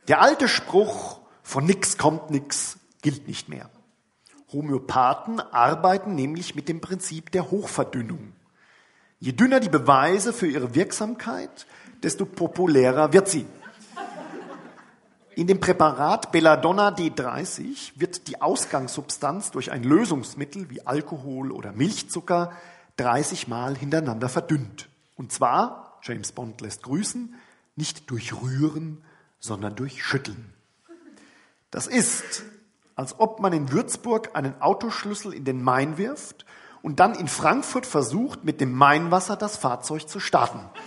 Der alte Spruch, von nix kommt nix, gilt nicht mehr. Homöopathen arbeiten nämlich mit dem Prinzip der Hochverdünnung. Je dünner die Beweise für ihre Wirksamkeit, desto populärer wird sie. In dem Präparat Belladonna D30 wird die Ausgangssubstanz durch ein Lösungsmittel wie Alkohol oder Milchzucker 30 Mal hintereinander verdünnt. Und zwar, James Bond lässt grüßen, nicht durch Rühren, sondern durch Schütteln. Das ist, als ob man in Würzburg einen Autoschlüssel in den Main wirft und dann in Frankfurt versucht, mit dem Mainwasser das Fahrzeug zu starten.